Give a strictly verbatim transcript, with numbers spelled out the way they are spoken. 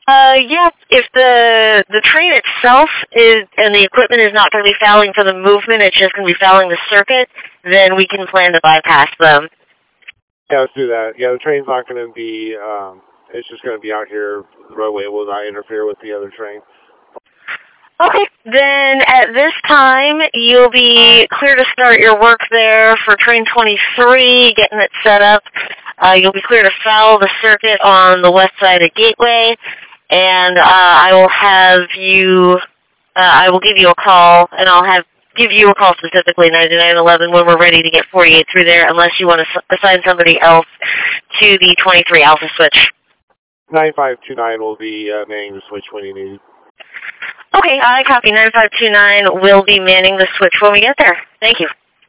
Uh, yes, if the the train itself is and the equipment is not going to be fouling for the movement, it's just going to be fouling the circuit, then we can plan to bypass them. Yeah, let's do that. Yeah, the train's not going to be, um, it's just going to be out here. The roadway will not interfere with the other train. Okay, then at this time, you'll be clear to start your work there for train twenty-three, getting it set up. Uh, you'll be clear to foul the circuit on the west side of Gateway, and uh, I will have you, uh, I will give you a call, and I'll have give you a call specifically, ninety-nine eleven, when we're ready to get forty-eight through there, unless you want to assign somebody else to the twenty-three Alpha switch. nine five two nine will be uh, manning the switch when you need it. Okay, I copy. nine five two nine will be manning the switch when we get there. Thank you.